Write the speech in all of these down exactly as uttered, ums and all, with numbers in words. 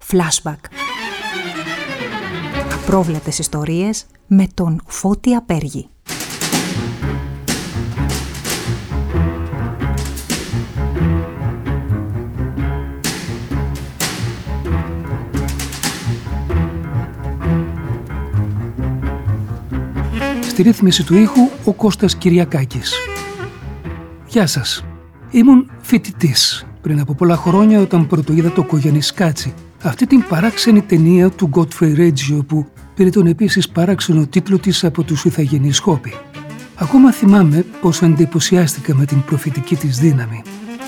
Flashback. Απρόβλεπτες ιστορίες με τον Φώτη Απέργη. Στη ρύθμιση του ήχου ο Κώστας Κυριακάκης. Γεια σας. Ήμουν φοιτητής πριν από πολλά χρόνια όταν πρωτοείδα το Κογιαννισκάτσι, αυτή την παράξενη ταινία του Godfrey Reggio που πήρε τον επίσης παράξενο τίτλο της από τους ηθαγενείς Χόπι. Ακόμα θυμάμαι πως εντυπωσιάστηκα με την προφητική της δύναμη.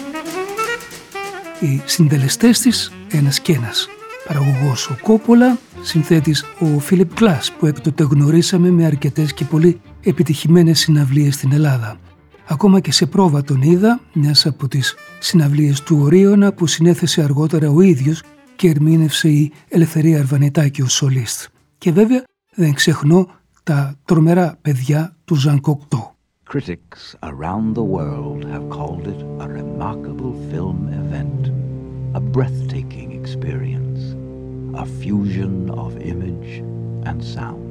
Οι συντελεστές της ένας και ένας. Παραγωγός ο Κόπολα, συνθέτης ο Φίλιπ Glass που έκτοτε γνωρίσαμε με αρκετές και πολύ επιτυχημένες συναυλίες στην Ελλάδα. Ακόμα και σε πρόβα τον είδα, μιας από τις συναυλίες του Ορίωνα που συνέθεσε αργότερα ο ίδιος και ερμήνευσε η Ελευθερία Αρβανιτάκη ως σολίστ. Και βέβαια δεν ξεχνώ τα τρομερά παιδιά του Ζαν Κοκτό. Critics around the world have called it a remarkable film event, a breathtaking experience, a fusion of image and sound.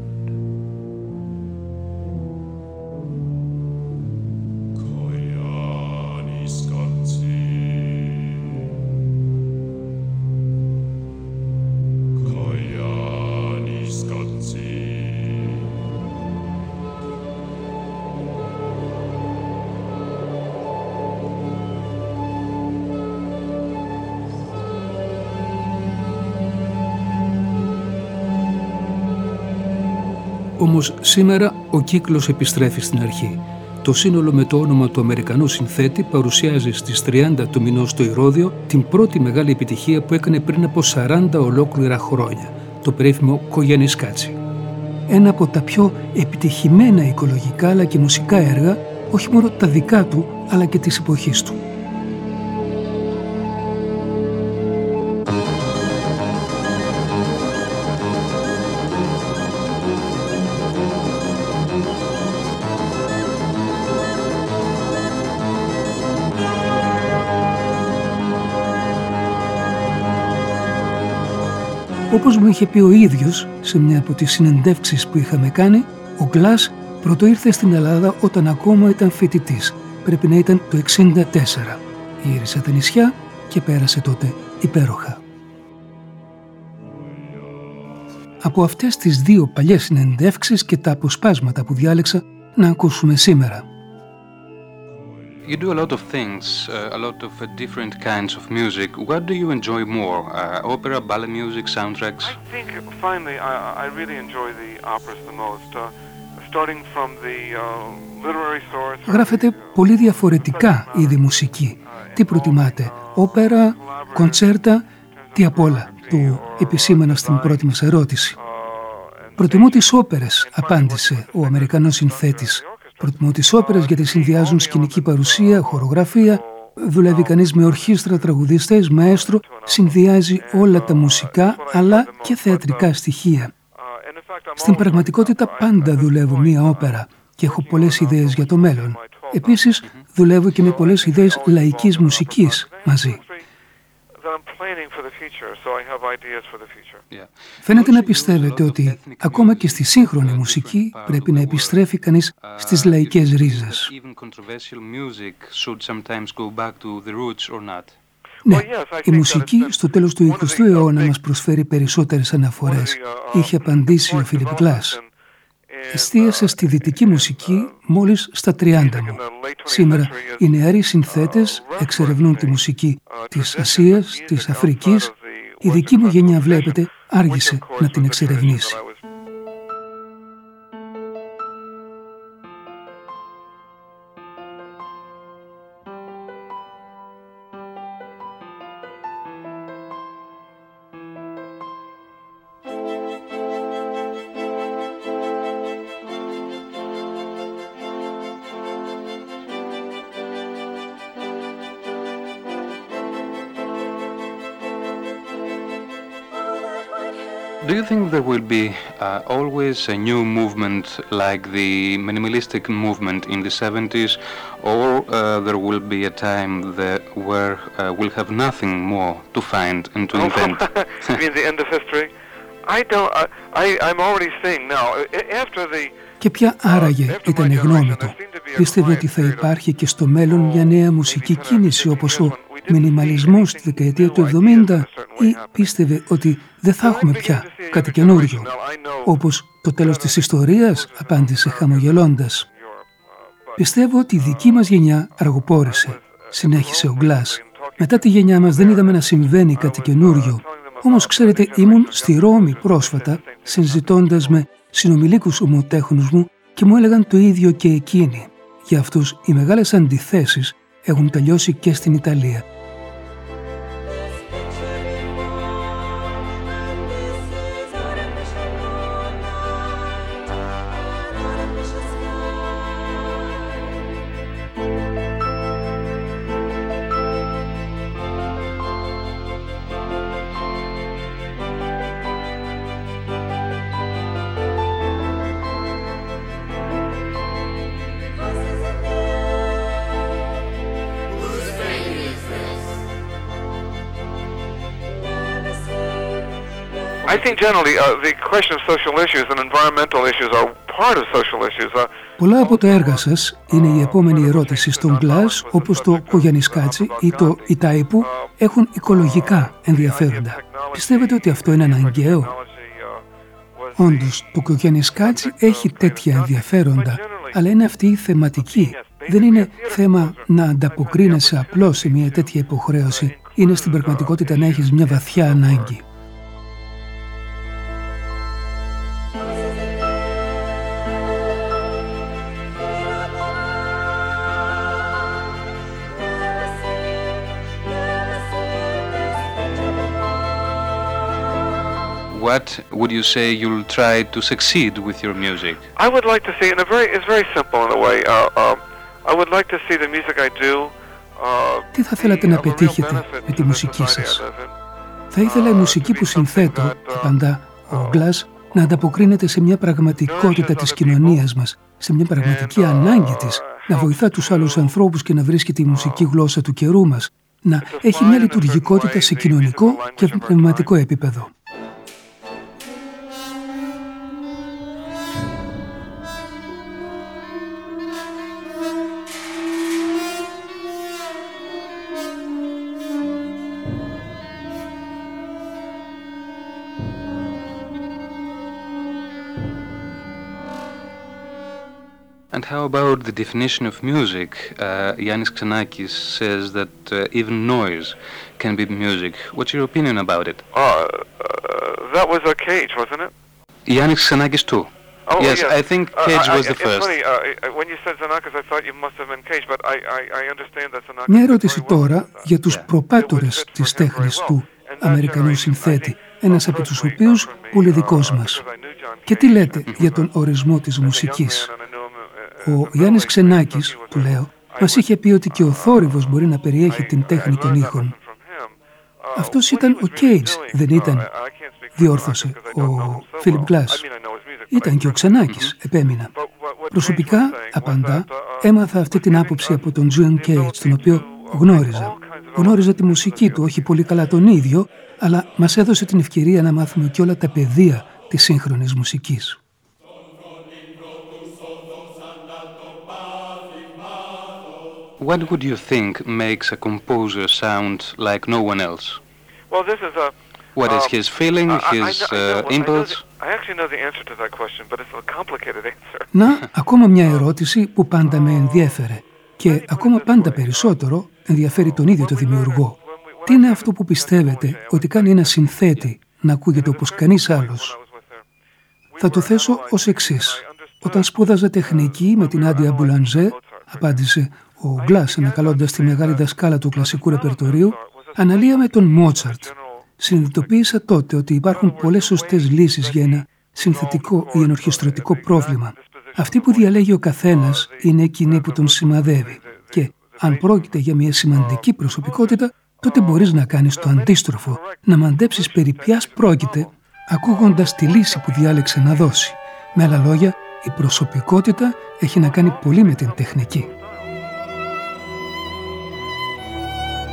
Όμως σήμερα ο κύκλος επιστρέφει στην αρχή. Το σύνολο με το όνομα του Αμερικανού συνθέτη παρουσιάζει στις τριάντα του μηνός στο Ηρώδειο την πρώτη μεγάλη επιτυχία που έκανε πριν από σαράντα ολόκληρα χρόνια, το περίφημο Κογιαννισκάτσι. Ένα από τα πιο επιτυχημένα οικολογικά αλλά και μουσικά έργα, όχι μόνο τα δικά του αλλά και της εποχής του. Όπως μου είχε πει ο ίδιος σε μια από τις συνεντεύξεις που είχαμε κάνει, ο Γκλάς πρωτοήρθε στην Ελλάδα όταν ακόμα ήταν φοιτητής. Πρέπει να ήταν το εξήντα τέσσερα. Γύρισε τα νησιά και πέρασε τότε υπέροχα. Από αυτές τις δύο παλιές συνεντεύξεις και τα αποσπάσματα που διάλεξα να ακούσουμε σήμερα. You do a lot of things, uh, a lot of uh, different kinds of music. What do you enjoy more? Uh, opera, ballet music, soundtracks? I think finally I, I really enjoy the operas the most. Uh, starting from the uh, literary source. Γράφετε πολύ διαφορετικά είδη μουσική. Τι προτιμάτε, όπερα, κοντσέρτα, τι απ' όλα, του επισήμανα στην πρώτη μας ερώτηση. Προτιμώ τις όπερες, απάντησε ο Αμερικανός συνθέτης. Προτιμώ τις όπερες γιατί συνδυάζουν σκηνική παρουσία, χορογραφία, δουλεύει κανείς με ορχήστρα, τραγουδιστές, μαέστρο, συνδυάζει όλα τα μουσικά αλλά και θεατρικά στοιχεία. Στην πραγματικότητα πάντα δουλεύω μία όπερα και έχω πολλές ιδέες για το μέλλον. Επίσης δουλεύω και με πολλές ιδέες λαϊκής μουσικής μαζί. Φαίνεται να πιστεύετε ότι ακόμα και στη σύγχρονη μουσική πρέπει να επιστρέφει κανείς στις λαϊκές ρίζες. Ναι, η μουσική στο τέλος του εικοστού αιώνα μας προσφέρει περισσότερες αναφορές, είχε απαντήσει ο Φίλιπ Glass. Εστίασα στη δυτική μουσική μόλις στα τριάντα μου. Σήμερα οι νεαροί συνθέτες εξερευνούν τη μουσική της Ασίας, της Αφρικής. Η δική μου γενιά, βλέπετε, άργησε να την εξερευνήσει. Do you think there will be uh, always a new movement like the minimalistic movement in the seventies, or uh, there will be a time the, where uh, we'll have nothing more to find and to invent. You mean the end of history? I don't. I, I I'm already seeing now. After the. Και ποια άραγε ήταν η γνώμη του? Πίστευε ότι θα υπάρχει και στο μέλλον μια νέα μουσική κίνηση όπως ο μινιμαλισμός στη δεκαετία του εβδομήντα, ή πίστευε ότι δεν θα έχουμε πια κάτι καινούριο? Όπως το τέλος της ιστορίας, απάντησε χαμογελώντας. Πιστεύω ότι η δική μας γενιά αργοπόρησε, συνέχισε ο Γκλάς. Μετά τη γενιά μας δεν είδαμε να συμβαίνει κάτι καινούριο. Όμως ξέρετε, ήμουν στη Ρώμη πρόσφατα συζητώντας με συνομιλίκους ομοτέχνους μου και μου έλεγαν το ίδιο και εκείνοι. Για αυτούς οι μεγάλες αντιθέσεις έχουν τελειώσει και στην Ιταλία. I think generally uh, the question of social issues and environmental issues are part of social issues. Uh, Πολλά από τα έργα σας είναι η επόμενη ερώτηση στον Γκλάς, όπως το Κογιαννισκάτσι ή το Ιτάιπου, έχουν οικολογικά ενδιαφέροντα. Πιστεύετε ότι αυτό είναι αναγκαίο? Όντως, το Κογιαννισκάτσι έχει τέτοια ενδιαφέροντα, αλλά είναι αυτή η θεματική. Δεν είναι θέμα να ανταποκρίνεσαι απλώς σε μια τέτοια υποχρέωση. Είναι στην πραγματικότητα να έχεις μια βαθιά ανάγκη. What would you say you'll try to succeed with your music? I would like to see, in a very, it's very simple in a way. Uh, uh, I would like to see the music I do. Uh, Τι θα θέλατε να πετύχετε με τη μουσική σας? Θα ήθελα η μουσική που συνθέτω, απαντά ο Γκλάς, να ανταποκρίνεται σε μια πραγματικότητα της κοινωνίας μας, σε μια πραγματική ανάγκη της, να βοηθά τους άλλους ανθρώπους και να βρίσκει τη μουσική γλώσσα του καιρού μας, να έχει μια λειτουργικότητα σε κοινωνικό και πνευματικό επίπεδο. And how about the definition of music? Uh, Yannis Xenakis says that uh, even noise can be music. What's your opinion about it? Uh, uh, that was a Cage, wasn't it? Yannis Xenakis too. Oh, yes, yes, I think Cage uh, I, was the it's first. Funny, uh, when you said Xenakis, I thought you must have been Cage, but I, I, I understand that Xenakis. Μια ερώτηση τώρα για τους προπάτορες της τέχνης του Αμερικανού συνθέτη, ένας από τους οποίους πολύ δικός μας. Και τι λέτε για τον ορισμό της μουσικής? Ο Γιάννης Ξενάκης, του λέω, μας είχε πει ότι και ο θόρυβος μπορεί να περιέχει την τέχνη των ήχων. Αυτός ήταν ο Cage, δεν ήταν? Διόρθωσε ο Φίλιπ Γκλάς. Ήταν και ο Ξενάκης, επέμεινα. Προσωπικά, απαντά, έμαθα αυτή την άποψη από τον Τζον Cage, τον οποίο γνώριζα. Γνώριζα τη μουσική του, όχι πολύ καλά τον ίδιο, αλλά μας έδωσε την ευκαιρία να μάθουμε και όλα τα πεδία της σύγχρονης μουσικής. What would you think makes a composer sound like no one else? Well, this is a. What is his feeling, I- I- his I know- I know- uh, I know impulse? the- I actually know the answer to that question, but it's a complicated answer. Να, ακόμα μια ερώτηση που πάντα με ενδιέφερε και ακόμα πάντα περισσότερο ενδιαφέρει τον ίδιο το δημιουργό. Τι είναι αυτό που πιστεύετε ότι κάνει ένα συνθέτη να ακούγεται όπως κανείς άλλος? Θα το θέσω ως εξής. Όταν σπούδαζα τεχνική με την Άντια Μπουλαντζέ, απάντησε ο Γκλάς ανακαλώντας τη μεγάλη δασκάλα του κλασικού ρεπερτορίου, αναλύαμε τον Μότσαρτ. Συνειδητοποίησα τότε ότι υπάρχουν πολλές σωστές λύσεις για ένα συνθετικό ή ενορχιστρωτικό πρόβλημα. Αυτή που διαλέγει ο καθένας είναι εκείνη που τον σημαδεύει. Και αν πρόκειται για μια σημαντική προσωπικότητα, τότε μπορείς να κάνεις το αντίστροφο, να μαντέψεις περί ποιας πρόκειται, ακούγοντας τη λύση που διάλεξε να δώσει. Με άλλα λόγια, η προσωπικότητα έχει να κάνει πολύ με την τεχνική.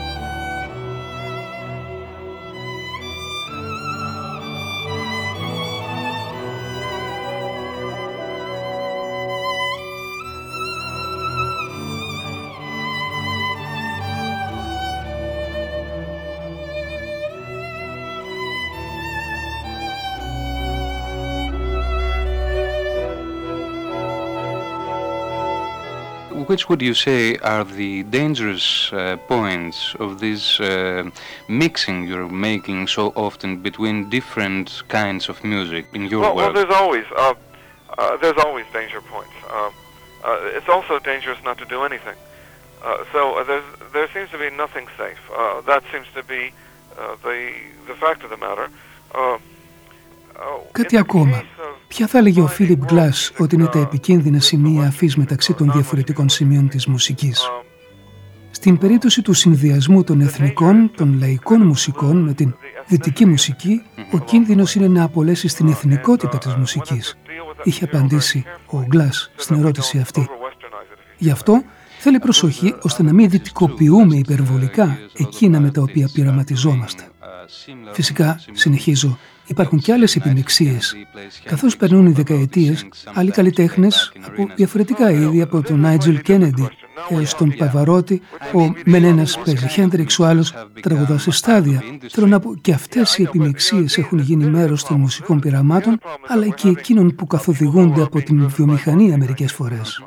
which would you say are the dangerous uh, points of this uh, mixing you're making so often between different kinds of music in your well, world? Well, there's always uh, uh, there's always danger points. Um, uh, it's also dangerous not to do anything. Uh, so uh, there's, there seems to be nothing safe. Uh, that seems to be uh, the the fact of the matter. Uh, Κάτι ακόμα. Ποια θα έλεγε ο Φίλιπ Γκλάς ότι είναι τα επικίνδυνα σημεία αφής μεταξύ των διαφορετικών σημείων της μουσικής? Στην περίπτωση του συνδυασμού των εθνικών, των λαϊκών μουσικών με την δυτική μουσική, ο κίνδυνος είναι να απολέσει την εθνικότητα της μουσικής, είχε απαντήσει ο Γκλάς στην ερώτηση αυτή. Γι' αυτό θέλει προσοχή ώστε να μην δυτικοποιούμε υπερβολικά εκείνα με τα οποία πειραματιζόμαστε. Φυσικά, συνεχίζω, υπάρχουν και άλλες επιμιξίες. Καθώς περνούν οι δεκαετίες, άλλοι καλλιτέχνες από διαφορετικά είδη, από τον Νάιτζελ Κέννεντι έως τον Παβαρότη, ο Μενένας παίζει Χέντριξ, ο άλλος τραγουδά σε στάδια. Θέλω να πω, και αυτές οι επιμιξίες έχουν γίνει μέρος των μουσικών πειραμάτων, αλλά και εκείνων που καθοδηγούνται από την βιομηχανία μερικές φορές.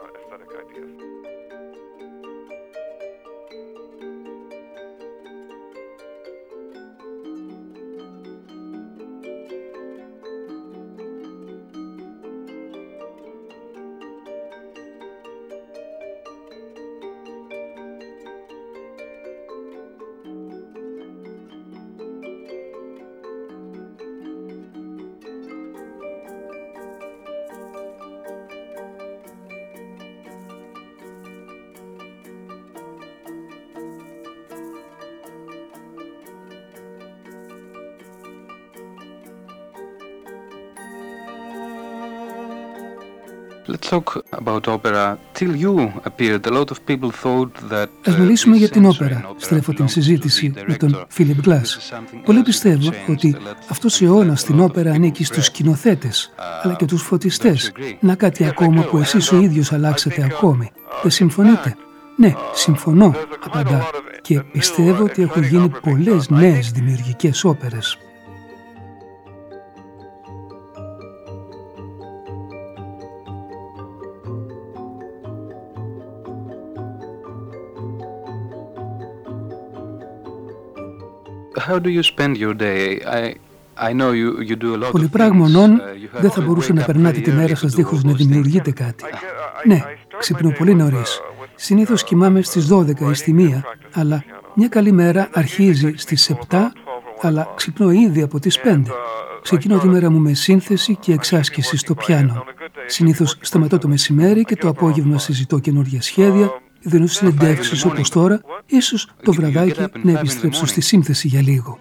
Let's talk about opera. Till you appeared, a lot of people thought that. Ας μιλήσουμε για την όπερα. Στρέφω την συζήτηση με τον Φίλιπ Γκλάς. Πολλοί πιστεύουν ότι αυτός ο αιώνας στην όπερα ανήκει στους σκηνοθέτες, αλλά και τους φωτιστές. Να κάτι ακόμα που εσείς ο ίδιος αλλάξατε ακόμη. Δεν συμφωνείτε? Ναι, συμφωνώ, απαντά. Και πιστεύω ότι έχουν γίνει πολλές νέες δημιουργικές όπερες. How do you spend your day? I, I know you, you do a lot of Πολυπράγμονον, δεν θα μπορούσε να περνάτε τη μέρα σας δίχως να δημιουργείτε κάτι. Ναι, ξυπνώ πολύ νωρίς. Συνήθως κοιμάμαι στις δώδεκα ή στη μία, αλλά μια καλή μέρα αρχίζει στις επτά, αλλά ξυπνώ ήδη από τις πέντε. Ξεκινώ τη μέρα μου με σύνθεση και εξάσκηση στο πιάνο. Συνήθως σταματώ το μεσημέρι και το απόγευμα συζητώ καινούργια σχέδια, δίνω συνεντεύξεις όπως τώρα, ίσως το βραδάκι να επιστρέψω στη σύνθεση για λίγο.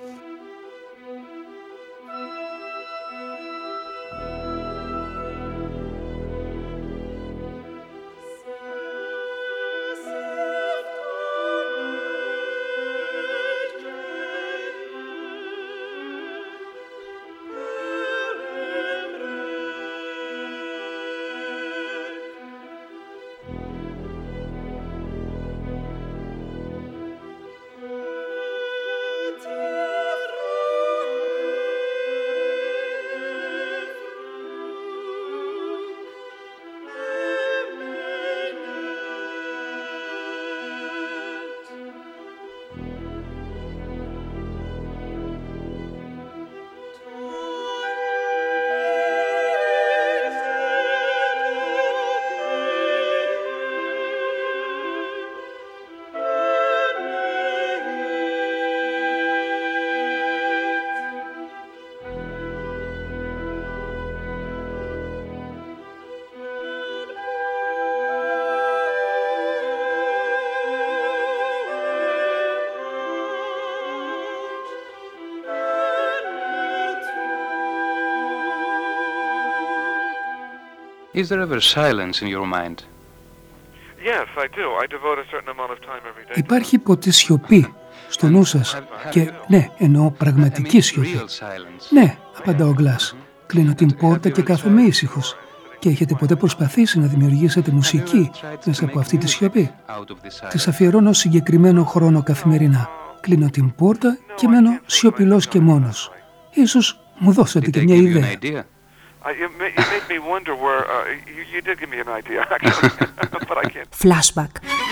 Is there ever silence in your mind? Yes, I do. I devote a certain amount of time every day. Υπάρχει ποτέ σιωπή στο νου σας? Και ναι, εννοώ πραγματική σιωπή. Ναι, απαντά ο Γκλάς. Κλείνω την πόρτα και κάθομαι ήσυχος. Και έχετε ποτέ προσπαθήσει να δημιουργήσετε μουσική μέσα από αυτή τη σιωπή? Της αφιερώνω συγκεκριμένο χρόνο καθημερινά. Κλείνω την πόρτα και μένω σιωπηλός και μόνος. Ίσως μου δώσετε και μια ιδέα. you made me wonder where, uh, you, you did give me an idea, actually, but I can't. Flashback.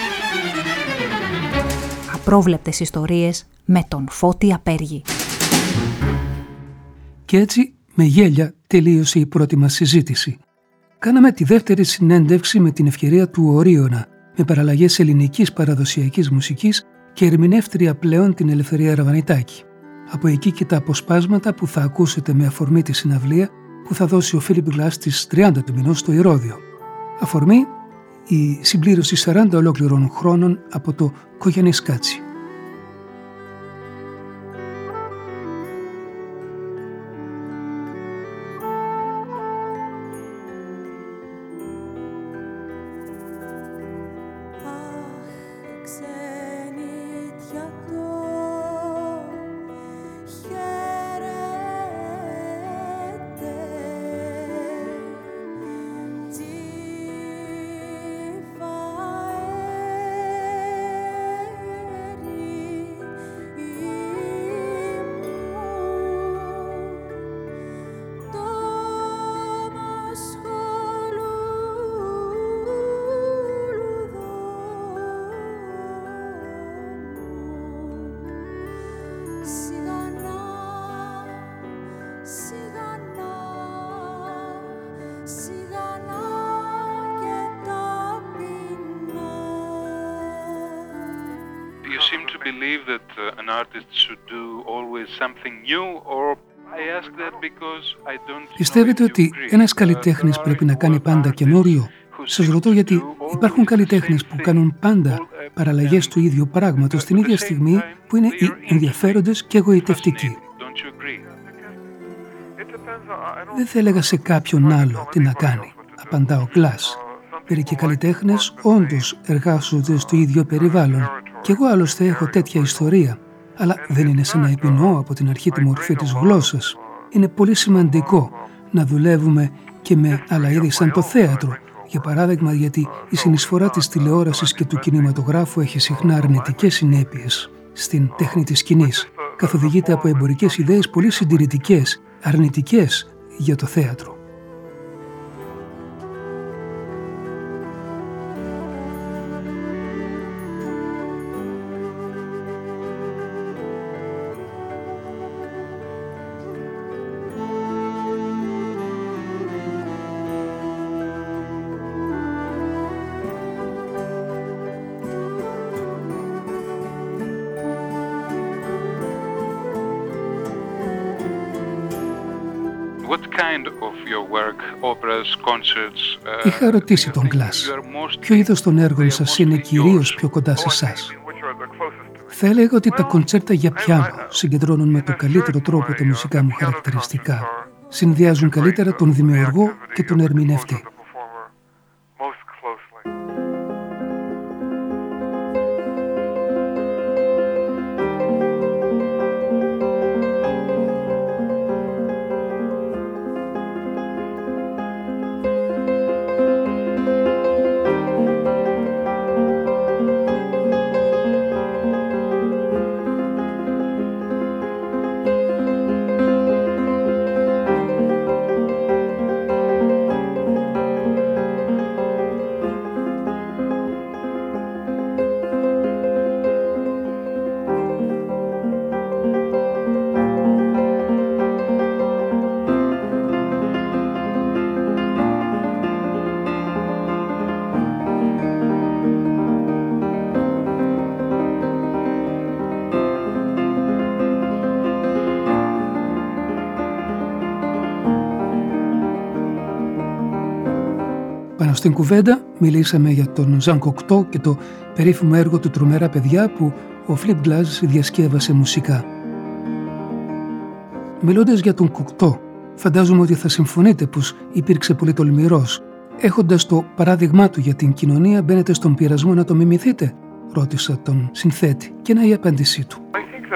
Απρόβλεπτες ιστορίες με τον Φώτη Απέργη. Και έτσι, με γέλια, τελείωσε η πρώτη μας συζήτηση. Κάναμε τη δεύτερη συνέντευξη με την ευκαιρία του Ορίωνα, με παραλλαγές ελληνικής παραδοσιακής μουσικής και ερμηνεύτρια πλέον την Ελευθερία Ραβανιτάκη. Από εκεί και τα αποσπάσματα που θα ακούσετε με αφορμή τη συναυλία που θα δώσει ο Φίλιπ Γκλάς στις τριάντα του μηνός στο Ηρώδειο. Αφορμή, η συμπλήρωση σαράντα ολόκληρων χρόνων από το Κογιαννισκάτσι. believe that uh, an artist should do always something new, or I ask that because I don't. Πιστεύετε ότι ένας καλλιτέχνης πρέπει να κάνει πάντα καινούριο? Σας ρωτώ γιατί υπάρχουν καλλιτέχνες που κάνουν πάντα παραλλαγές του ίδιου πράγματος την ίδια στιγμή που είναι οι ενδιαφέροντες και εγωιτευτικοί. Δεν θα έλεγα σε κάποιον άλλο τι να κάνει, απαντά ο Γκλάς. Μερικοί καλλιτέχνες όντως εργάζονται στο ίδιο περιβάλλον και εγώ άλλωστε έχω τέτοια ιστορία, αλλά δεν είναι σαν να επινοώ από την αρχή τη μορφή της γλώσσας. Είναι πολύ σημαντικό να δουλεύουμε και με άλλα είδη σαν το θέατρο, για παράδειγμα, γιατί η συνεισφορά της τηλεόρασης και του κινηματογράφου έχει συχνά αρνητικές συνέπειες στην τέχνη της σκηνής. Καθοδηγείται από εμπορικές ιδέες πολύ συντηρητικές, αρνητικές για το θέατρο. Είχα ρωτήσει τον Γκλάς, ποιο είδος των έργων σας είναι κυρίως πιο κοντά σε εσάς. Θα έλεγα ότι τα κοντσέρτα για πιάνο συγκεντρώνουν με το καλύτερο τρόπο τα μουσικά μου χαρακτηριστικά. Συνδυάζουν καλύτερα τον δημιουργό και τον ερμηνευτή. Στην κουβέντα μιλήσαμε για τον Ζαν Κοκτό και το περίφημο έργο του «Τρομερά παιδιά» που ο Φίλιπ Γκλάς διασκεύασε μουσικά. Μιλώντας για τον Κοκτό, φαντάζομαι ότι θα συμφωνείτε πως υπήρξε πολύ τολμηρός. Έχοντας το παράδειγμά του για την κοινωνία, μπαίνετε στον πειρασμό να το μιμηθείτε, ρώτησα τον συνθέτη, και να η απάντησή του.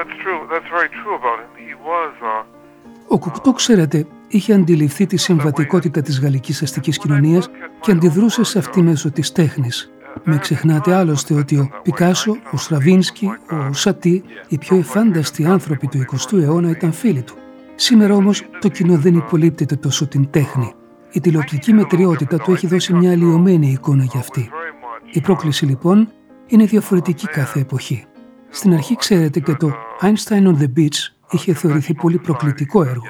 Ο Κοκτό, ξέρετε, είχε αντιληφθεί τη συμβατικότητα της γαλλικής αστικής κοινωνίας και αντιδρούσε σε αυτή μέσω της τέχνης. Μην ξεχνάτε άλλωστε ότι ο Πικάσο, ο Στραβίνσκι, ο Σατί, οι πιο εφάνταστοι άνθρωποι του εικοστού αιώνα ήταν φίλοι του. Σήμερα όμως το κοινό δεν υπολείπτεται τόσο την τέχνη. Η τηλεοπτική μετριότητα του έχει δώσει μια αλλοιωμένη εικόνα για αυτή. Η πρόκληση λοιπόν είναι διαφορετική κάθε εποχή. Στην αρχή ξέρετε και το Einstein on the Beach είχε θεωρηθεί πολύ προκλητικό έργο.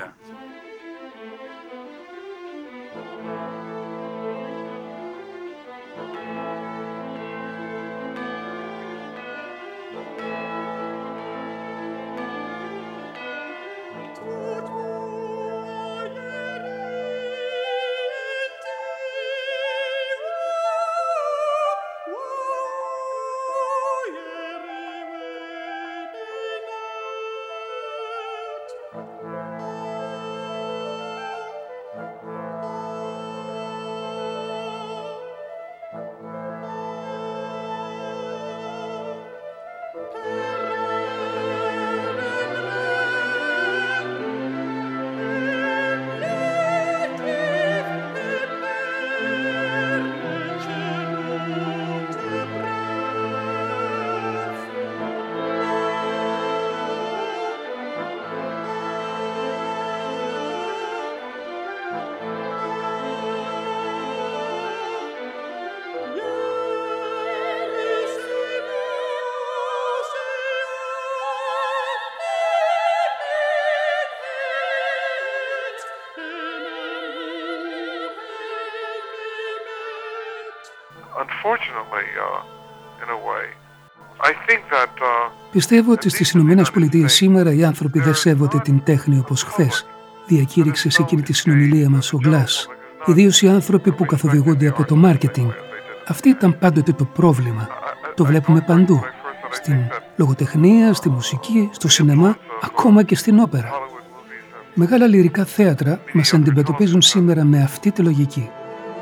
Πιστεύω ότι στις Ηνωμένες Πολιτείες σήμερα οι άνθρωποι δεν σέβονται την τέχνη όπως χθες, διακήρυξε σε εκείνη τη συνομιλία μας ο Glass. Ιδίως οι άνθρωποι που καθοδηγούνται από το μάρκετινγκ. Αυτή ήταν πάντοτε το πρόβλημα. Το βλέπουμε παντού. Στην λογοτεχνία, στη μουσική, στο σινεμά, ακόμα και στην όπερα. Μεγάλα λυρικά θέατρα μας αντιμετωπίζουν σήμερα με αυτή τη λογική.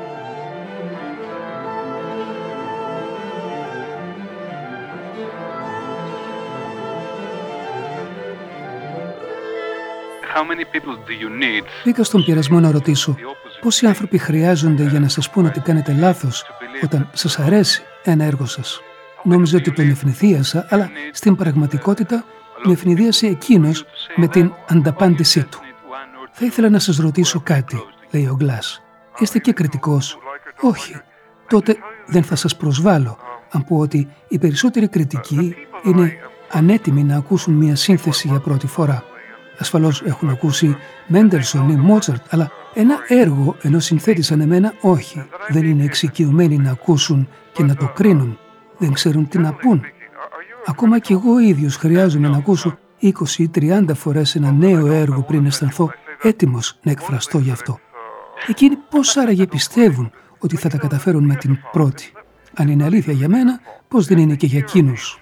Μπήκα στον πειρασμό να ρωτήσω πόσοι άνθρωποι χρειάζονται για να σας πούν ότι κάνετε λάθος όταν σας αρέσει ένα έργο σας. Νόμιζα ότι τον ευνηδίασα, αλλά στην πραγματικότητα με ευνηδίασε εκείνος με την ανταπάντησή του. Θα ήθελα να σας ρωτήσω κάτι, λέει ο Glass. Είστε και κριτικός? Όχι. Τότε δεν θα σας προσβάλλω αν πω ότι οι περισσότεροι κριτικοί είναι ανέτοιμοι να ακούσουν μια σύνθεση για πρώτη φορά. Ασφαλώς έχουν ακούσει Μέντελσον ή Μότσαρτ, αλλά ένα έργο ενός συνθέτη σαν εμένα όχι. Δεν είναι εξοικειωμένοι να ακούσουν και να το κρίνουν. Δεν ξέρουν τι να πούν. Ακόμα κι εγώ ίδιος χρειάζομαι να ακούσω είκοσι ή τριάντα φορές ένα νέο έργο πριν αισθανθώ έτοιμος να εκφραστώ γι' αυτό. Εκείνοι πώς άραγε πιστεύουν ότι θα τα καταφέρουν με την πρώτη? Αν είναι αλήθεια για μένα, πώς δεν είναι και για εκείνους?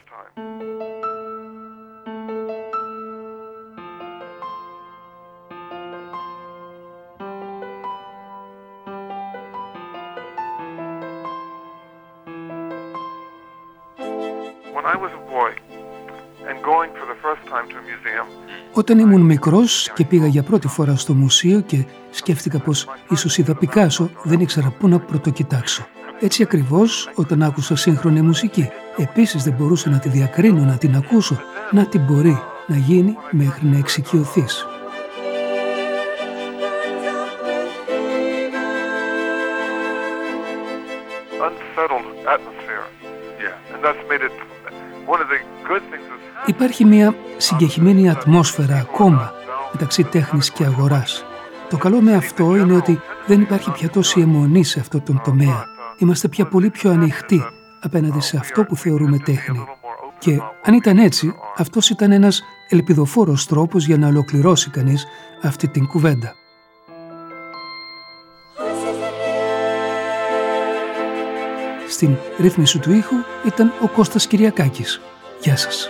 Όταν ήμουν μικρός και πήγα για πρώτη φορά στο μουσείο και σκέφτηκα πως ίσως είδα Πικάσο, δεν ήξερα πού να πρωτοκοιτάξω. Έτσι ακριβώς όταν άκουσα σύγχρονη μουσική. Επίσης δεν μπορούσα να τη διακρίνω, να την ακούσω. Να την μπορεί να γίνει μέχρι να εξοικειωθείς. Υπάρχει μια συγκεχημένη ατμόσφαιρα ακόμα μεταξύ τέχνης και αγοράς. Το καλό με αυτό είναι ότι δεν υπάρχει πια τόση αιμονή σε αυτό τον τομέα. Είμαστε πια πολύ πιο ανοιχτοί απέναντι σε αυτό που θεωρούμε τέχνη. Και αν ήταν έτσι, αυτός ήταν ένας ελπιδοφόρος τρόπος για να ολοκληρώσει κανείς αυτή την κουβέντα. Στην ρύθμιση του ήχου ήταν ο Κώστας Κυριακάκης. Γεια σας.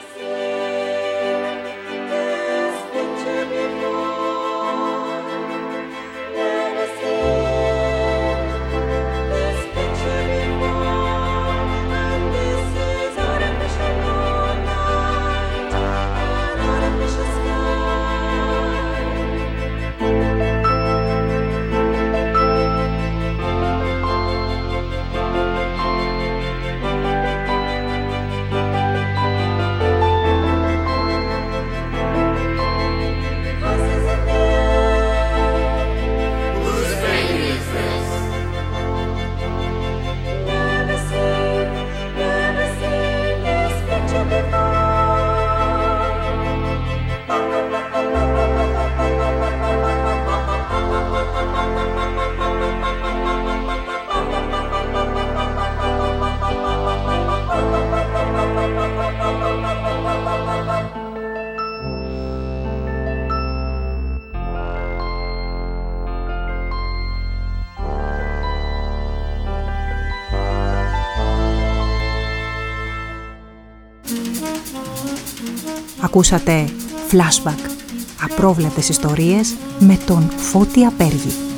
Ακούσατε Flashback, απρόβλεπτες ιστορίες με τον Φώτη Απέργη.